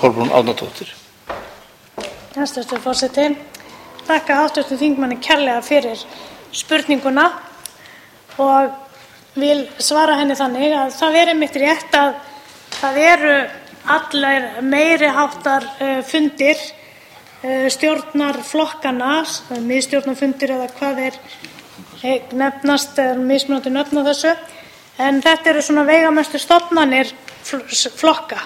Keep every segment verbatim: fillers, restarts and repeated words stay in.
Kolbrún Árnadóttir. Hæstvirtur forseti. Þakka háttvirtum þingmanni kærlega fyrir spurninguna og vil svara henni þannig að það er einmitt rétt að það eru allir meiri háttar uh, fundir uh, stjórnarflokkanna, miðstjórnarfundir eða hvað er nefnast, eða mismunandi nöfn á þessu, en þetta eru svona veigamestu stofnanir flokka.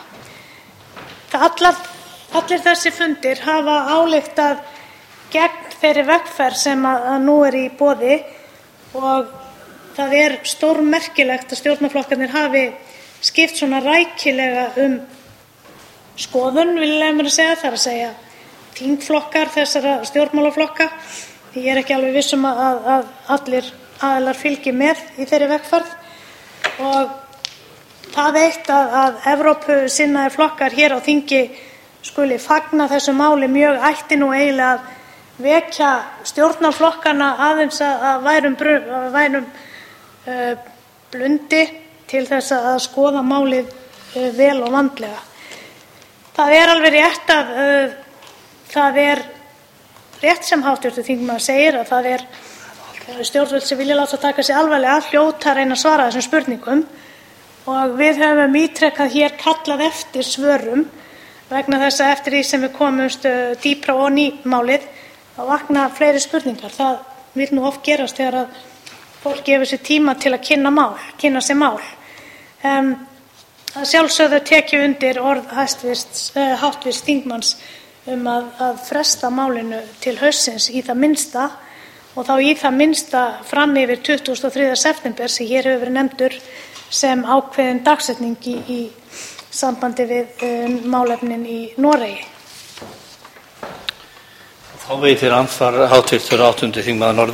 Allar, allir þessi fundir hafa ályktað gegn þeirri vegferð sem að, að nú er í boði og það er stórmerkilegt að stjórnarflokkarnir hafi skipt svona rækilega um skoðun, vil ég mér að segja, það er að segja þingflokkar þessara stjórnmálaflokka. Ég er ekki alveg viss um að, að, að allir aðilar fylgi með í þeirri vegferð og það eitt að, að Evrópusinnaðir flokkar hér á þingi skuli fagna þessu máli mjög ætti nú eiginlega að vekja stjórnarflokkana aðeins að, að værum, að værum uh, blundi til þess að skoða málið uh, vel og vandlega. Það er alveg rétt að uh, það er rétt sem háttvirtur þingmaður segir að það er stjórnvöld sem vilja láta taka sig alvarlega hljóta að reyna að svara þessum spurningum og við höfum ítrekað hér kallað eftir svörum vegna þess að eftir því sem við komumst uh, dýpra ofan í málið þá vakna fleiri spurningar. Það vil nú oft gerast þegar að fólk gefur sér tíma til að kynna mál, kynna sér mál. Um, að sjálfsögðu tek ég undir orð hæstvirts uh, háttvirts þingmanns um að, að fresta málinu til haustsins í það minnsta og þá í það minnsta fram yfir tuttugasta og þriðja september sem hér hefur verið nefndur sem ákveðin dagsetning í, í sambandi við um, málefnin í Noregi. Þá veitir andsvar háttvirtur áttundi þingmaður Norðvesturkjördæmis